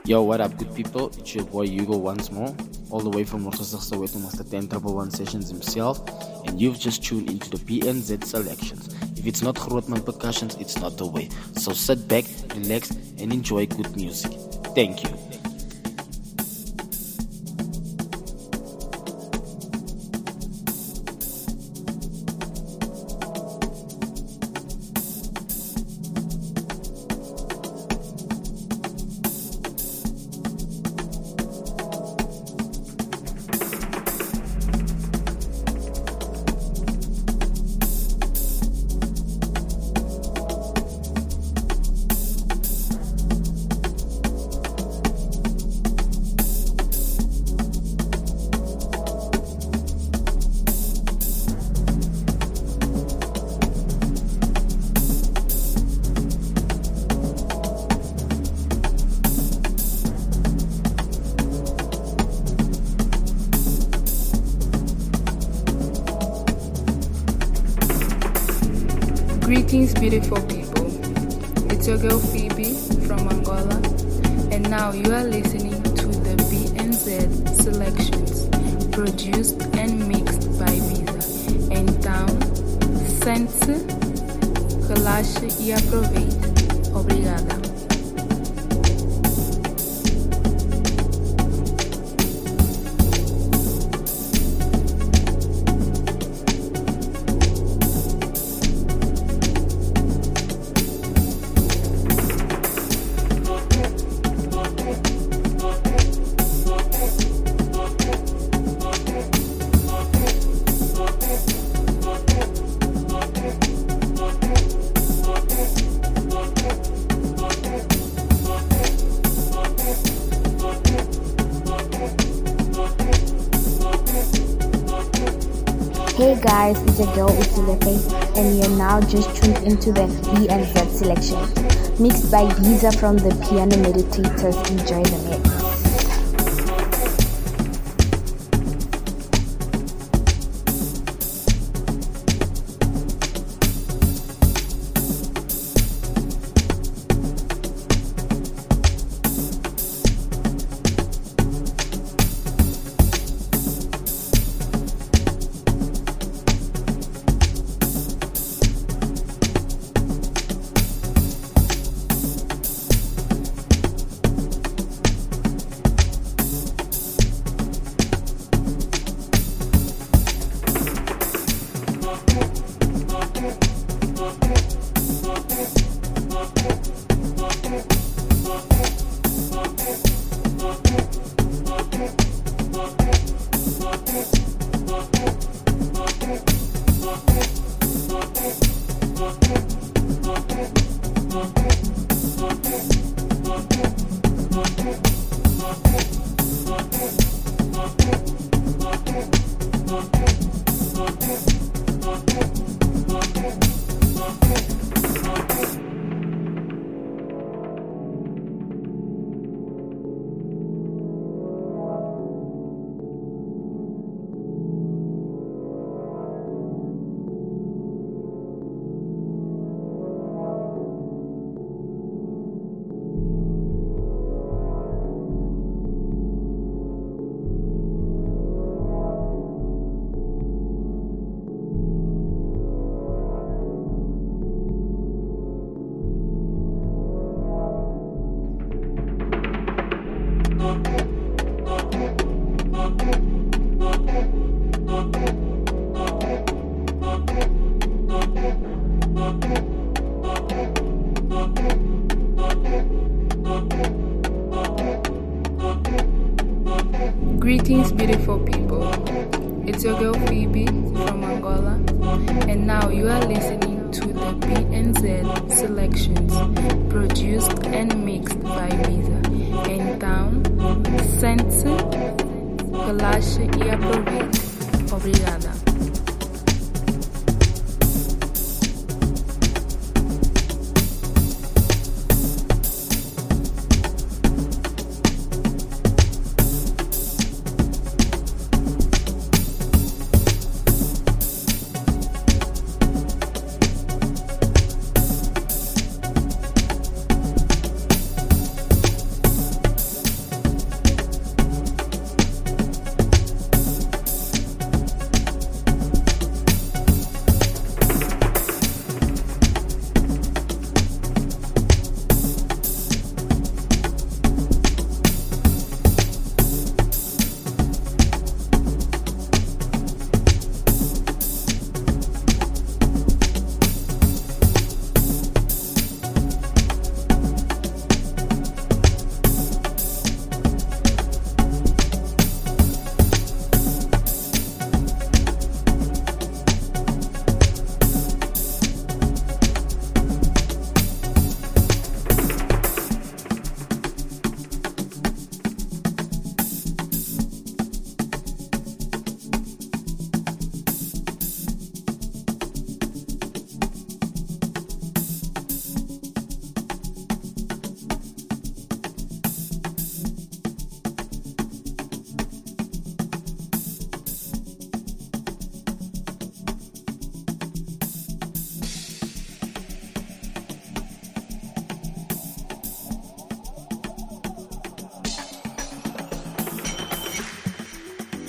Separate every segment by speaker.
Speaker 1: Yo, what up, good people? It's your boy Hugo once more, all the way from Rotterdam with Master 10 Sessions himself, and you've just tuned into the PNZ selections. If it's not Grootman Percussions, it's not the way. So sit back, relax, and enjoy good music. Thank you.
Speaker 2: Greetings, beautiful people. It's your girl Phoebe from Angola, and now you are listening to the BNZ selections, produced and mixed by Visa. Então, sente-se, relaxe e aproveite. Obrigada.
Speaker 3: Hey guys, it's your girl Usilepe, and you're now just tuned into the BNZ selection, mixed by Visa from the Piano Meditators. Enjoy the mix.
Speaker 2: Greetings, beautiful people. It's your girl Phoebe from Angola, and now you are listening to the BNZ selections, produced and mixed by Visa. Então, sente-se, relaxe e aproveite. Obrigada.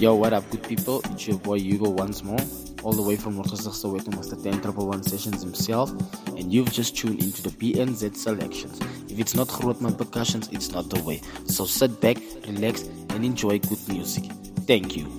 Speaker 1: Yo, what up, good people? It's your boy Hugo once more, all the way from Rotterdam, Soweto, Master 10 Sessions himself, and you've just tuned into the PNZ selections. If it's not Grootman Percussions, it's not the way. So sit back, relax, and enjoy good music. Thank you.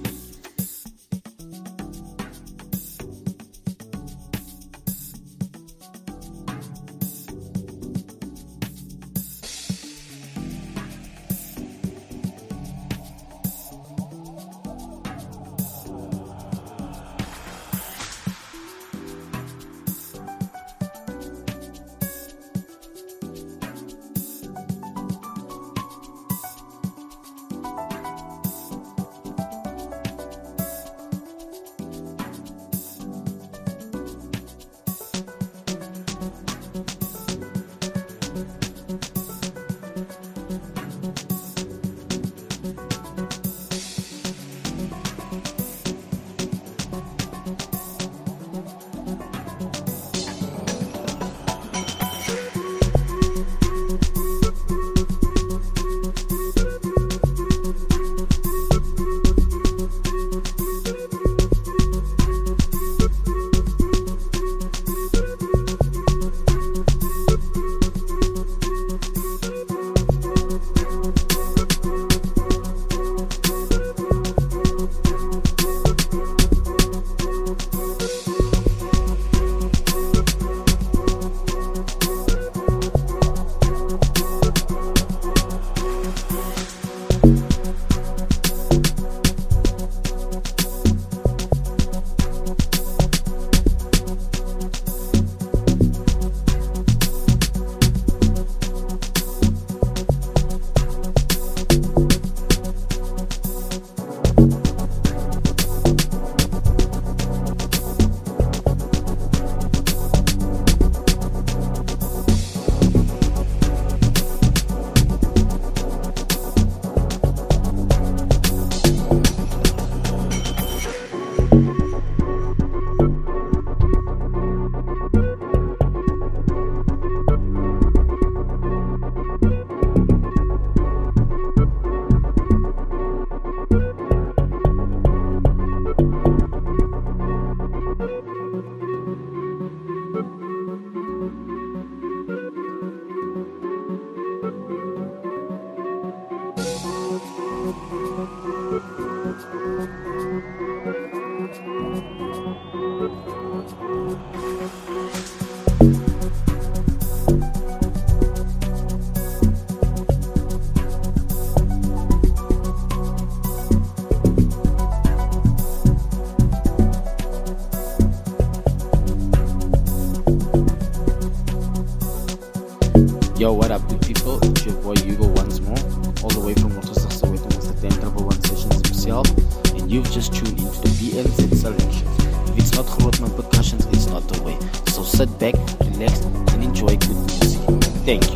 Speaker 1: Yo, what up, good people? It's your boy Hugo once more, all the way from Rotterdam, Soweto, Master 10 Sessions himself, and you've just tuned into the PNZ selections. If it's not Grootman Percussions, it's not the way. So sit back, relax, and enjoy good music. Thank you.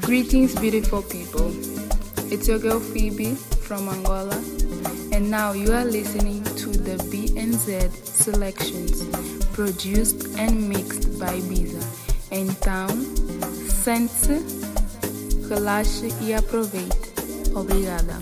Speaker 2: Greetings, beautiful people. It's your girl Phoebe from Angola, and now you are listening to the BNZ Selections, produced and mixed by Biza. Então, sente-se, relaxe e aproveite. Obrigada.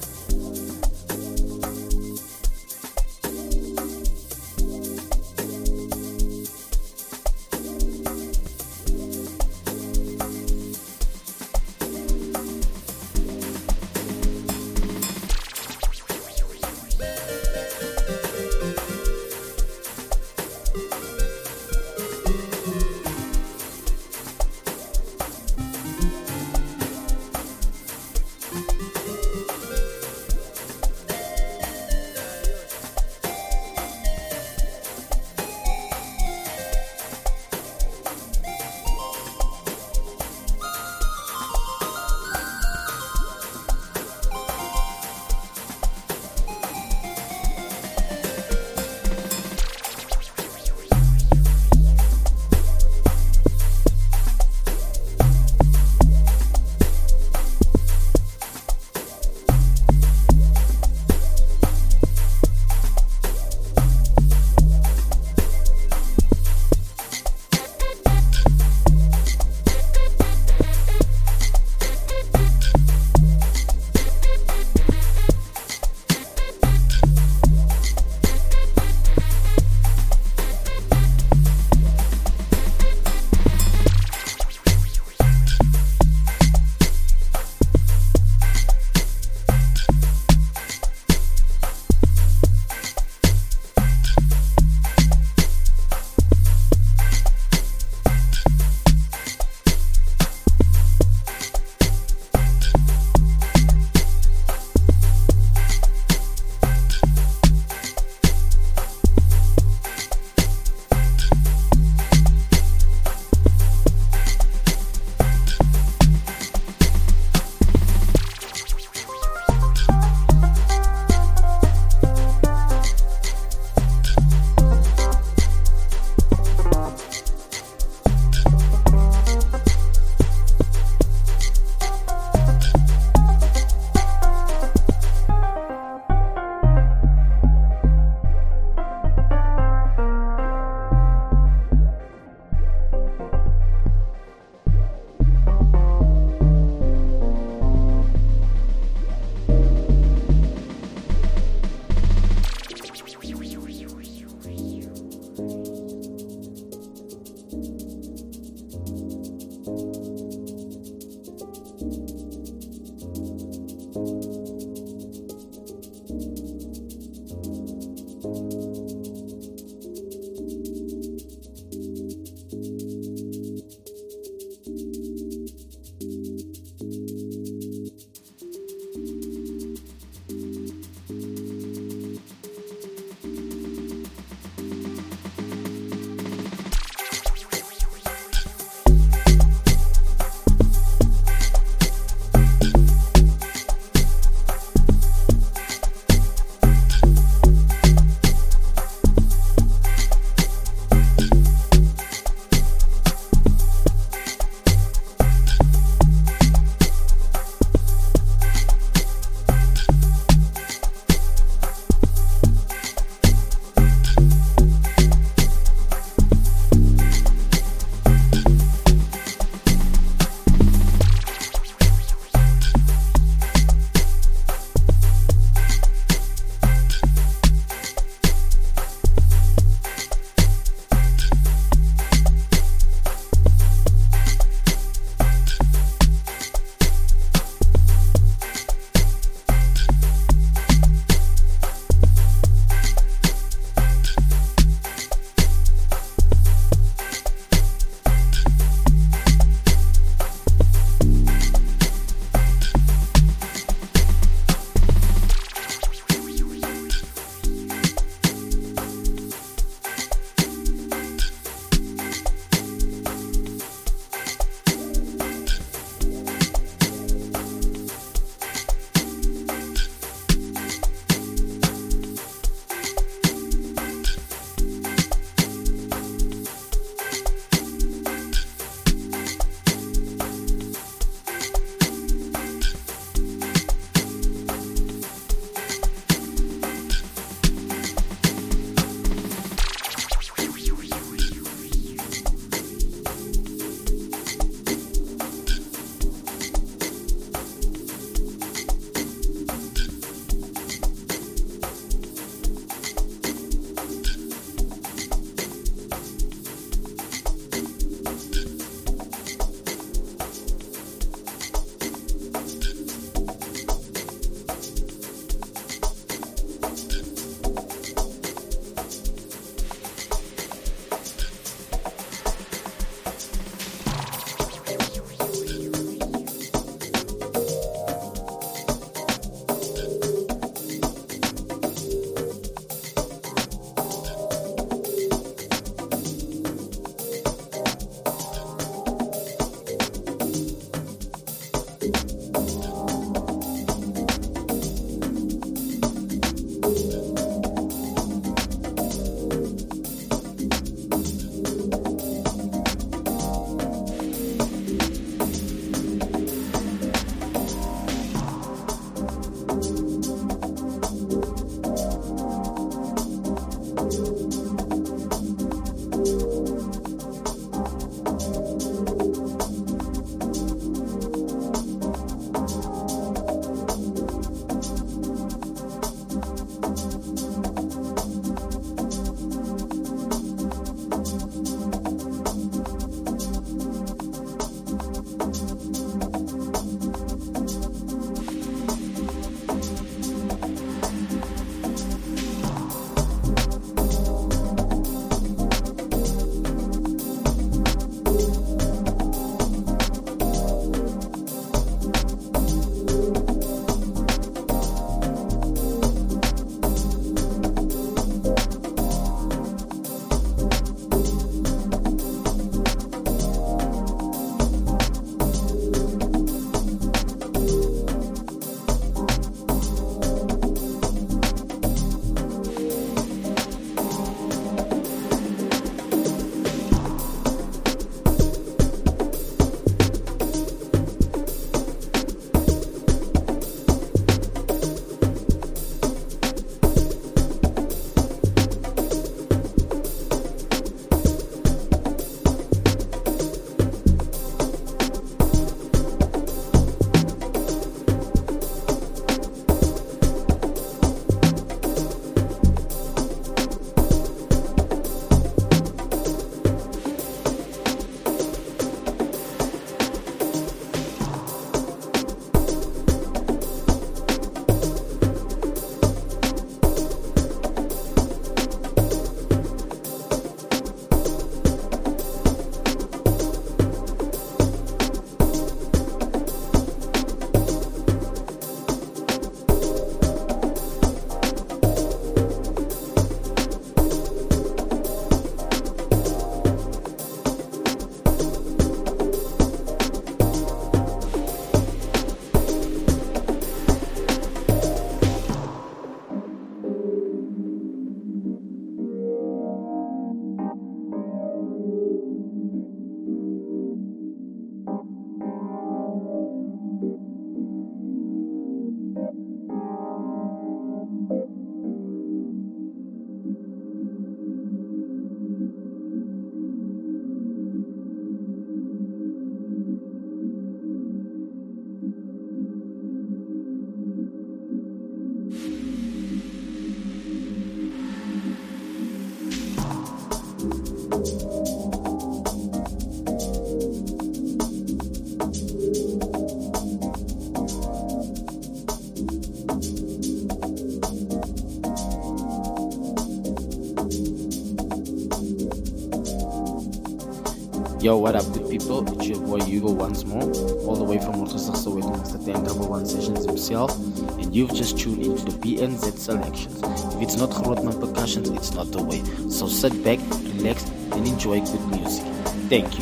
Speaker 1: Yo, what up, good people? It's your boy Hugo once more, all the way from Motorsigse with Mr. 1011 Sessions himself, and you've just tuned into the BNZ selections. If it's not Grootman Percussions, it's not the way. So sit back, relax, and enjoy good music. Thank you.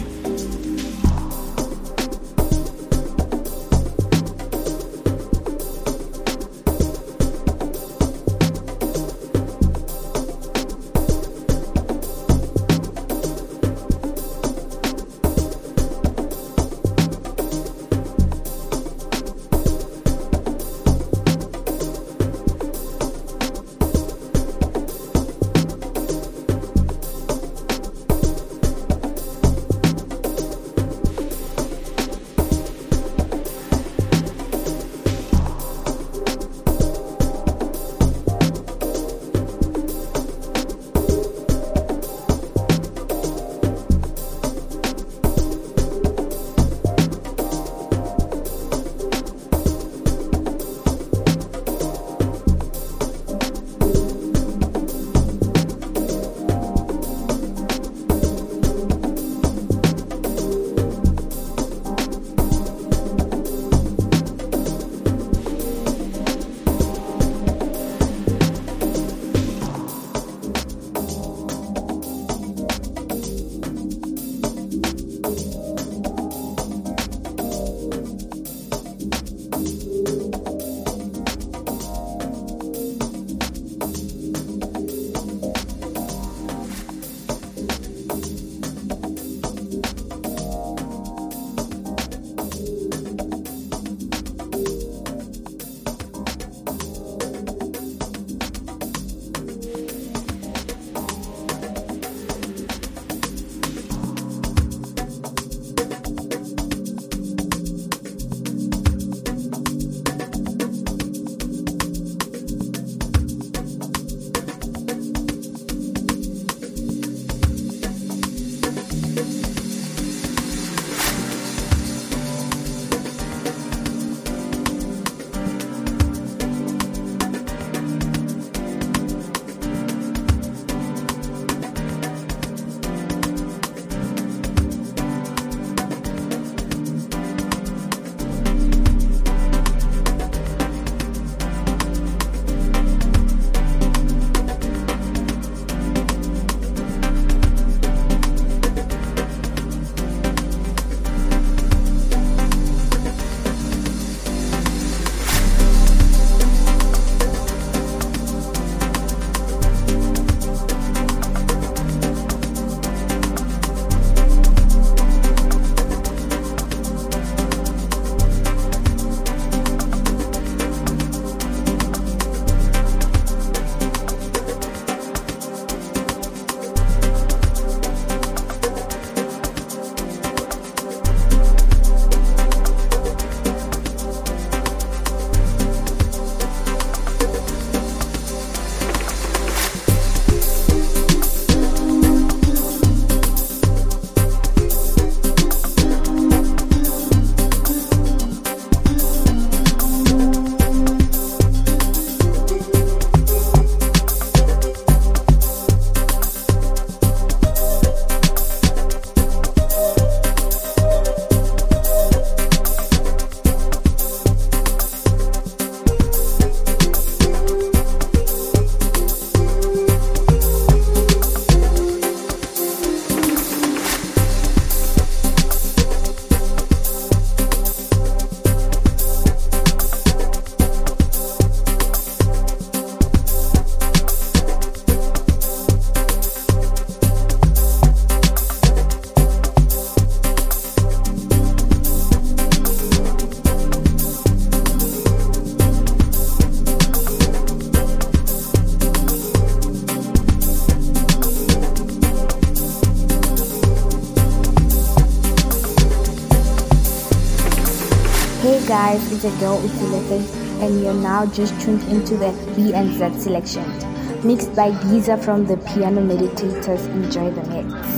Speaker 3: Hey guys, it's your girl Usilefe, and you're now just tuned into the BNZ selection, mixed by Giza from the Piano Meditators. Enjoy the mix.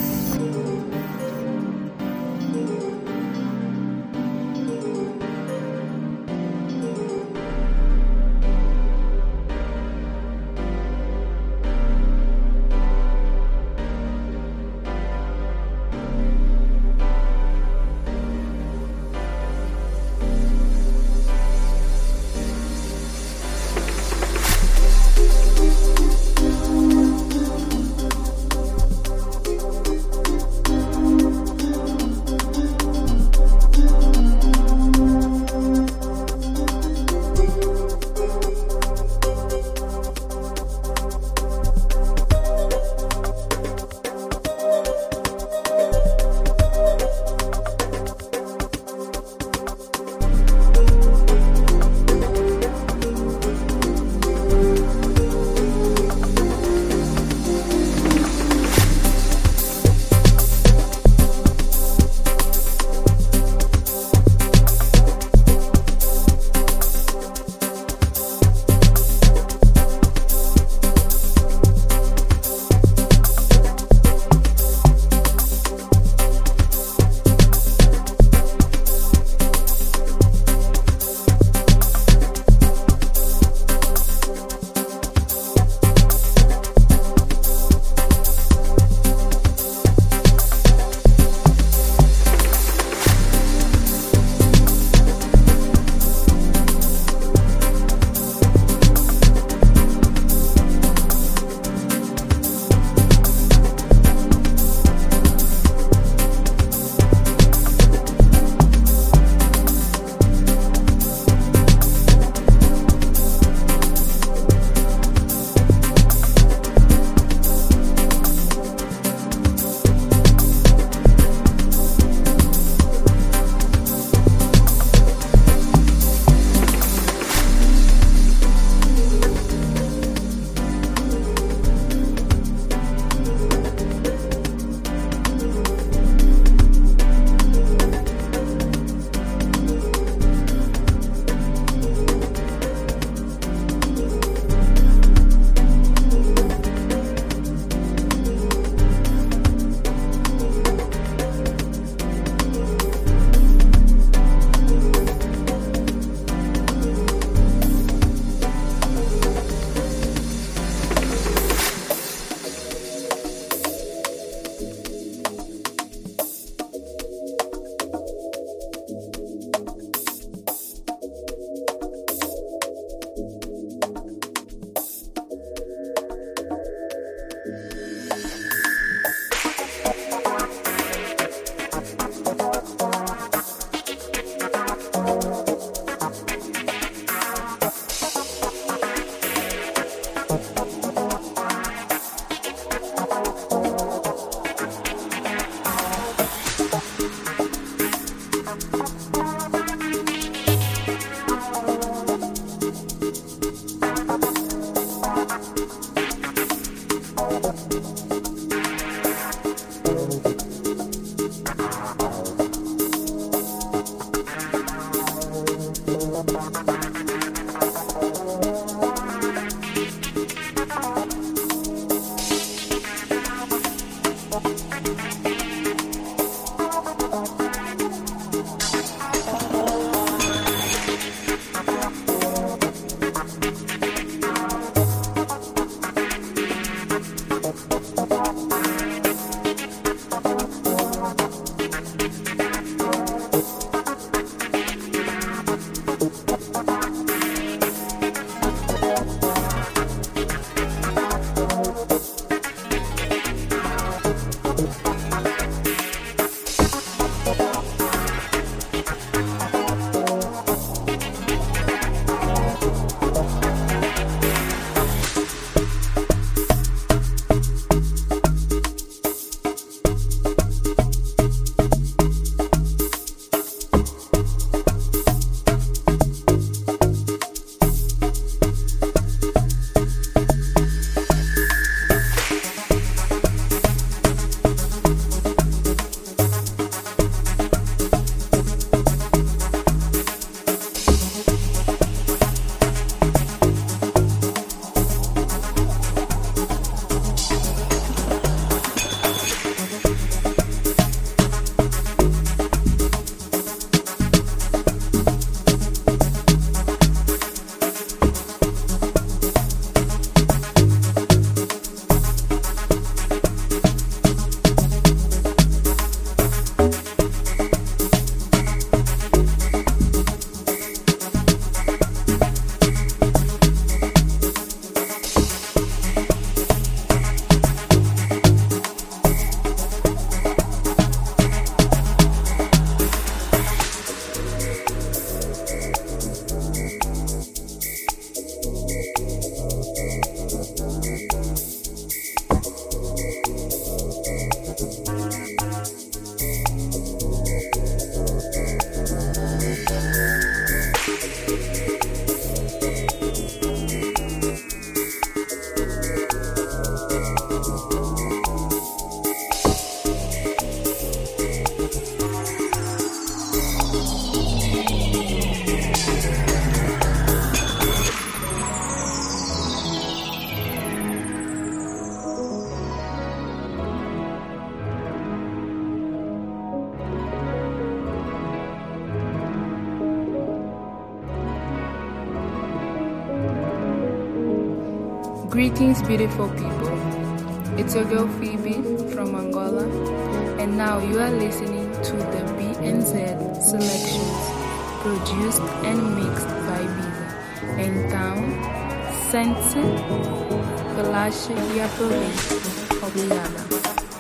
Speaker 2: Greetings, beautiful people. It's your girl Phoebe from Angola, and now you are listening to the BNZ selections produced and mixed by Biza. Então, sente-se, relaxe e aproveite. Obrigada.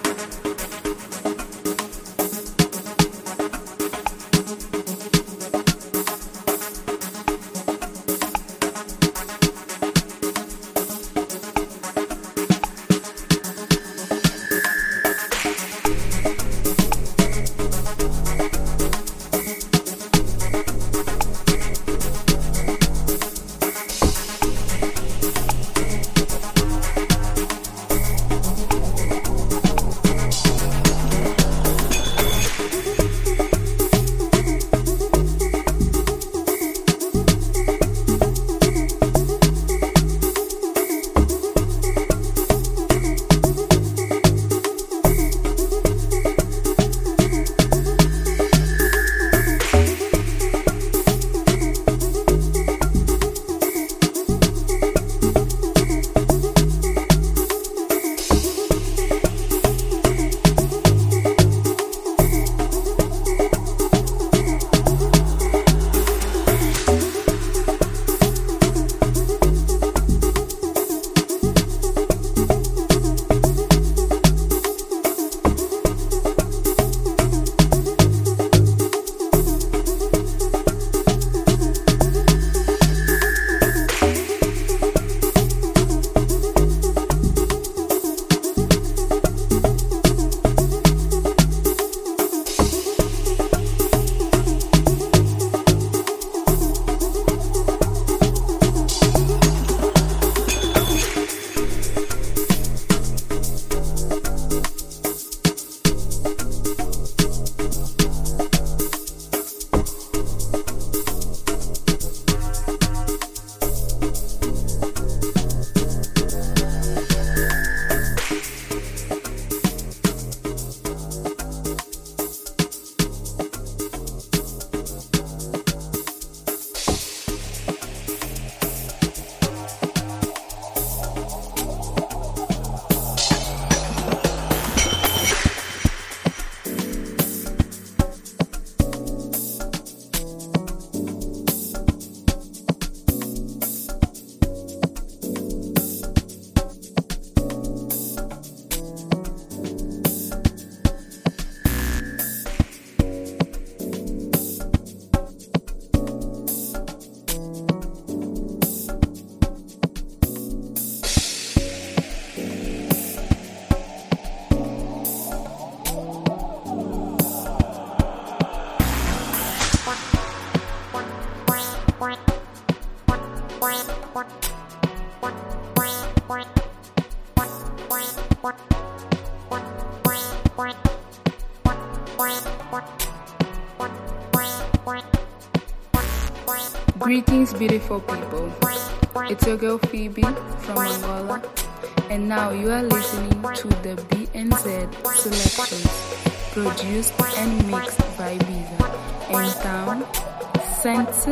Speaker 2: Greetings, beautiful people. It's your girl Phoebe from Angola, and now you are listening to the BNZ selections produced and mixed by Biza. Então, sente-se,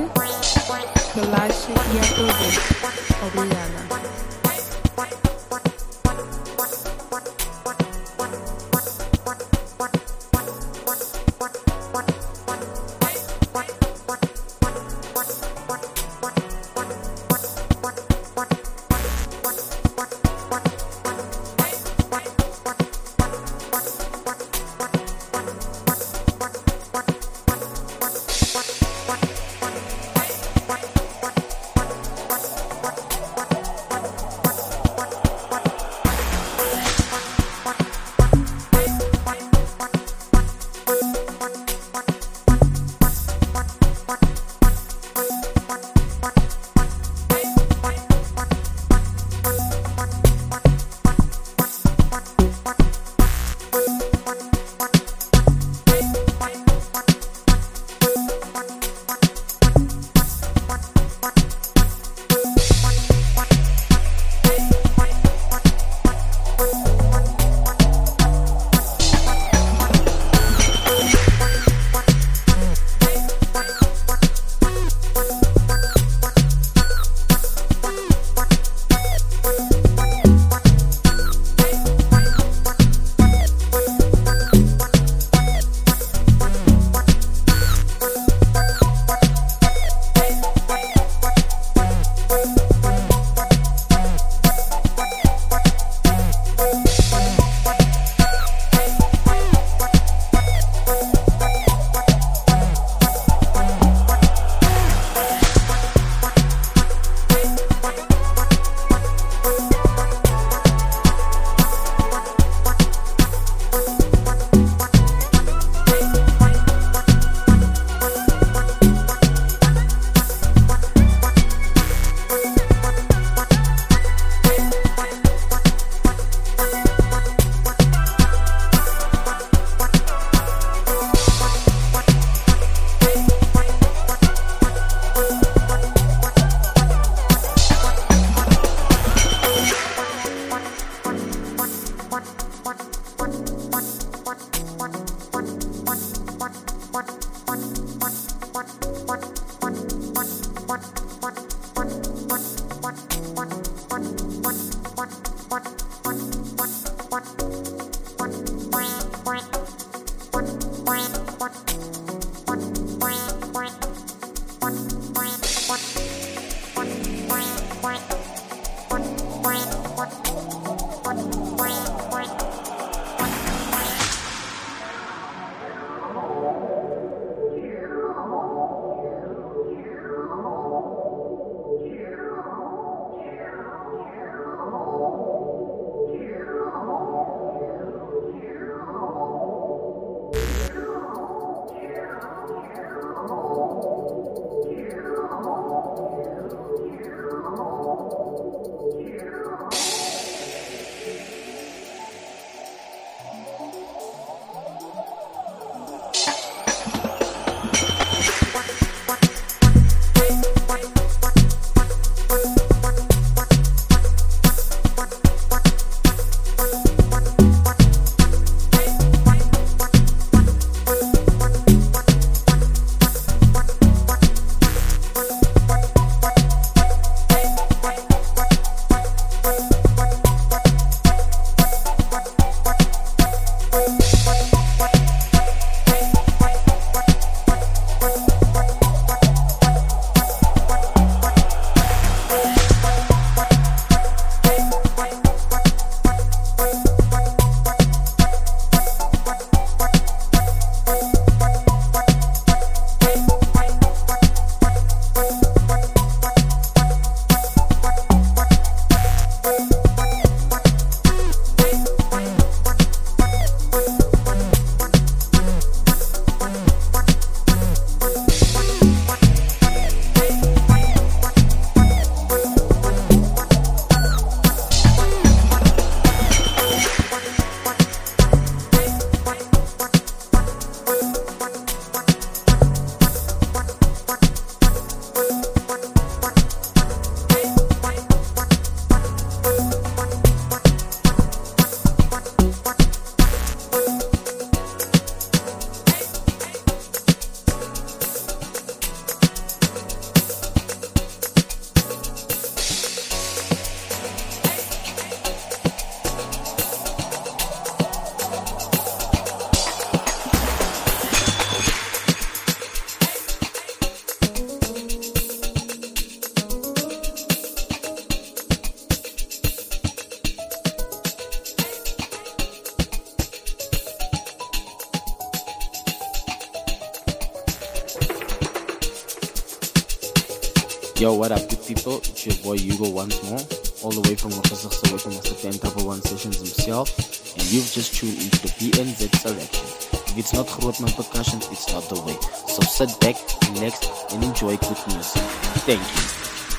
Speaker 2: relaxe e aproveite. Obrigada.
Speaker 1: Yo, what up, good people? It's your boy Hugo once more, all the way from Rotterdam, with Mr. 1011 Sessions himself, and you've just tuned into the PNZ selection. If it's not Grootman Percussions, it's not the way. So sit back, relax, and enjoy good music. Thank you.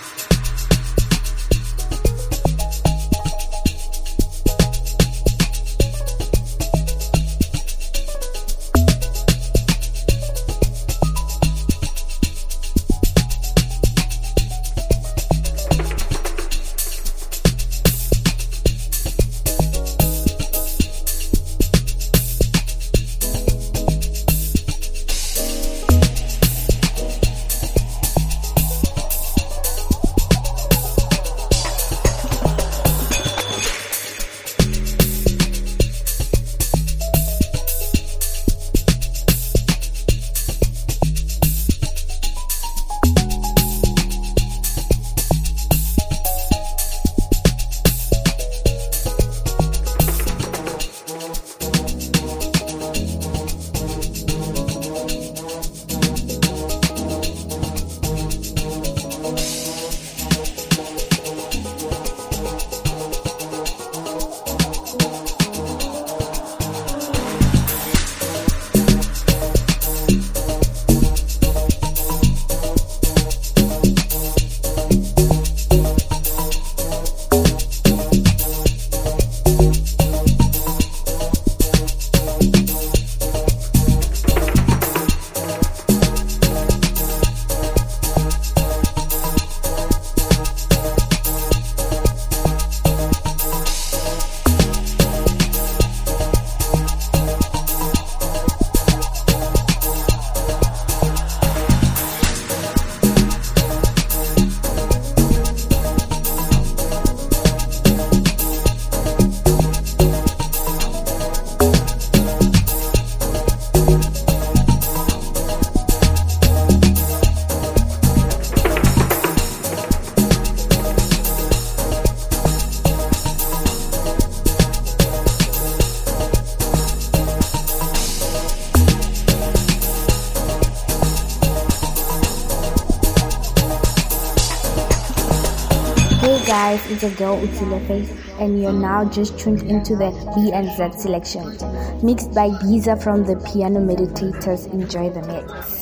Speaker 3: Hey guys, it's your girl Utileface, and you're now just tuned into the B and Z selection, mixed by Giza from the Piano Meditators. Enjoy the mix.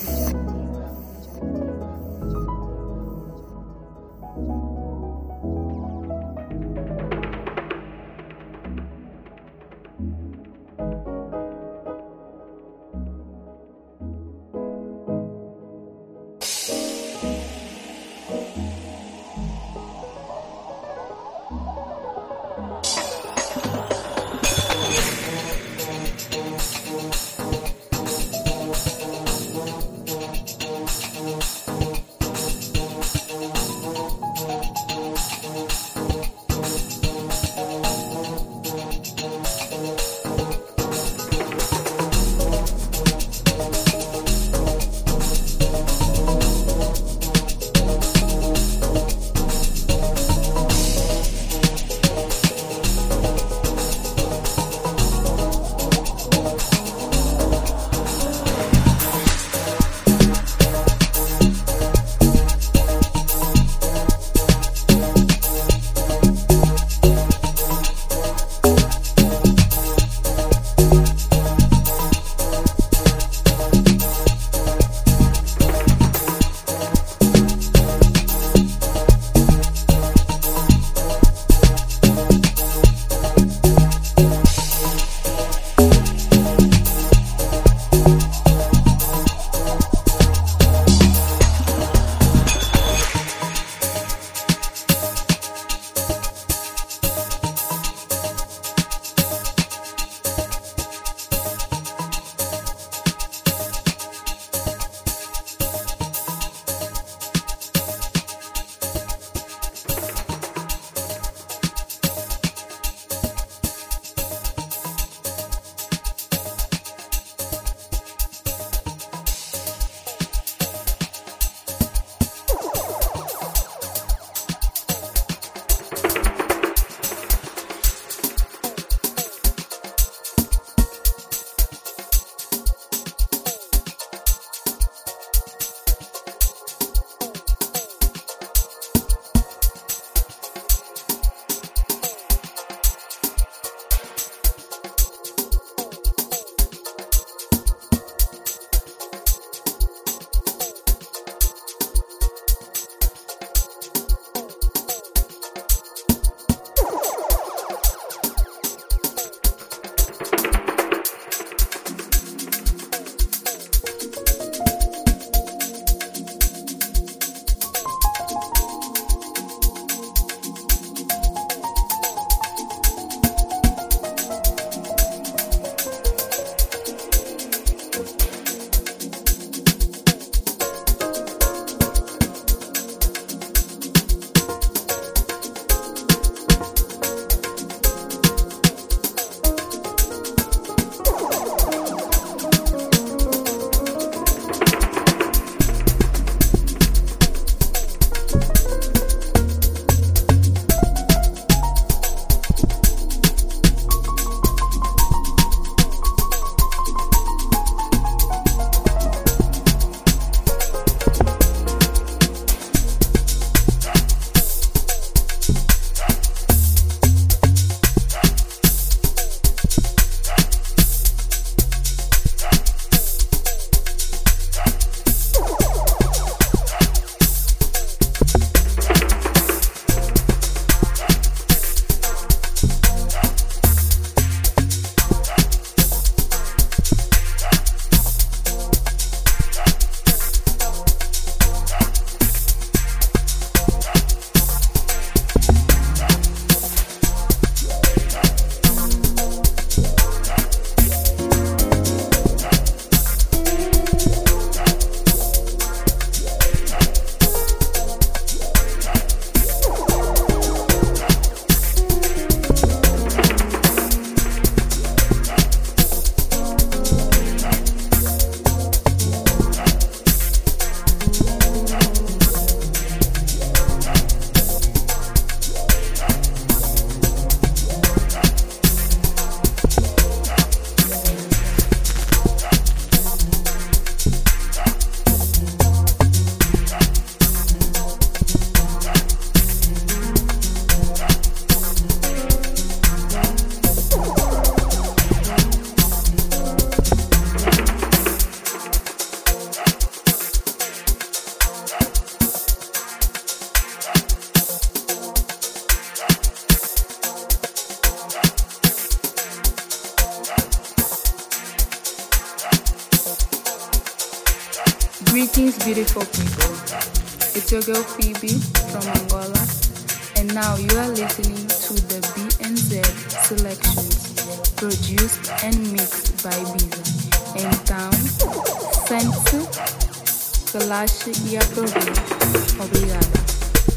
Speaker 2: Greetings, beautiful people. It's your girl Phoebe from Angola, and now you are listening to the BNZ Selections, produced and mixed by Biza. Então, sente-se, relaxe e aproveite. Obrigada.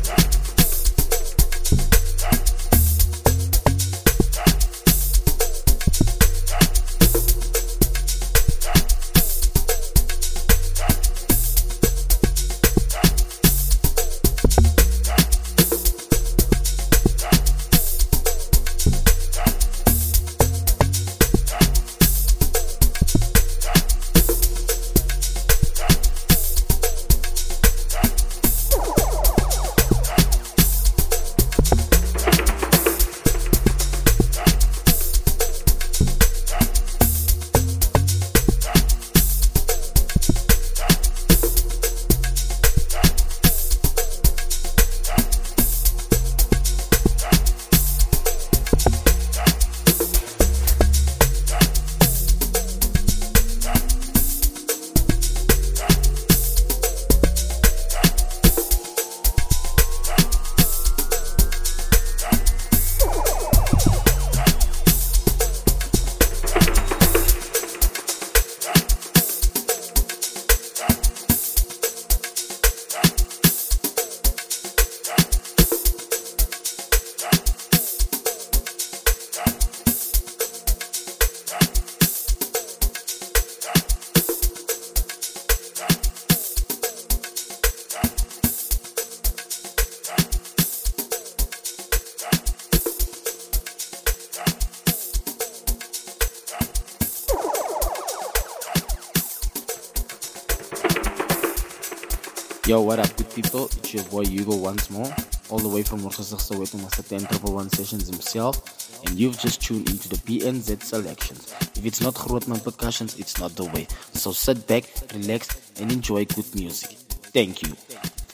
Speaker 1: Yo, what up, good people? It's your boy Hugo once more, all the way from Morsasach Soweto, Master 1011 Sessions himself, and you've just tuned into the BNZ Selections. If it's not Grootman Percussions, it's not the way. So sit back, relax, and enjoy good music. Thank you.